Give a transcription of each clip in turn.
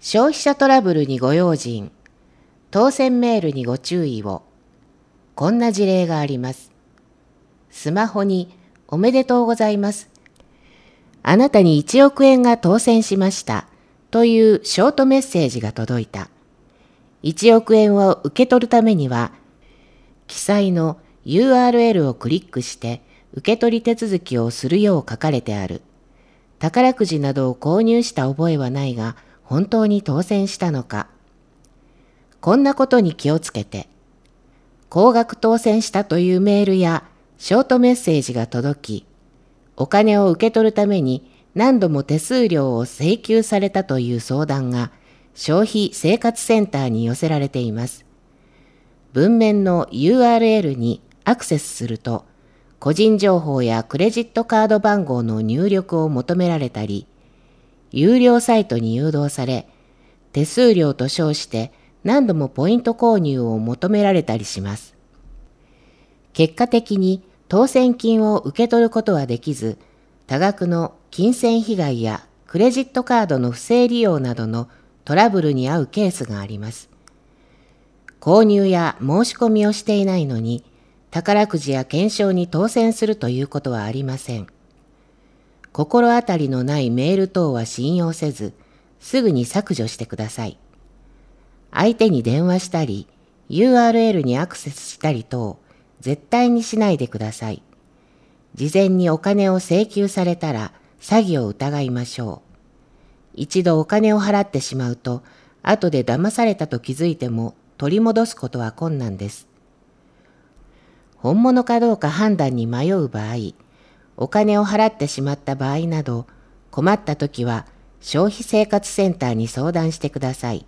消費者トラブルにご用心、当選メールにご注意を。こんな事例があります。スマホにおめでとうございます。あなたに1億円が当選しましたというショートメッセージが届いた。1億円を受け取るためには、記載の URL をクリックして受け取り手続きをするよう書かれてある。宝くじなどを購入した覚えはないが、本当に当選したのか。こんなことに気をつけて。高額当選したというメールやショートメッセージが届き、お金を受け取るために何度も手数料を請求されたという相談が消費生活センターに寄せられています。文面の URL にアクセスすると、個人情報やクレジットカード番号の入力を求められたり、有料サイトに誘導され、手数料と称して何度もポイント購入を求められたりします。結果的に当選金を受け取ることはできず、多額の金銭被害やクレジットカードの不正利用などのトラブルに遭うケースがあります。購入や申し込みをしていないのに、宝くじや懸賞に当選するということはありません。心当たりのないメール等は信用せず、すぐに削除してください。相手に電話したり、URL にアクセスしたり等、絶対にしないでください。事前にお金を請求されたら、詐欺を疑いましょう。一度お金を払ってしまうと、後で騙されたと気づいても取り戻すことは困難です。本物かどうか判断に迷う場合、お金を払ってしまった場合など、困ったときは消費生活センターに相談してください。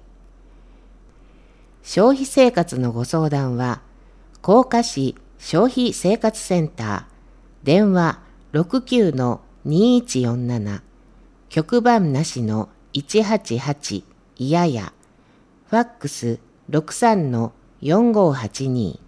消費生活のご相談は、甲賀市消費生活センター、電話 69-2147、局番なしの188いやや、ファックス 63-4582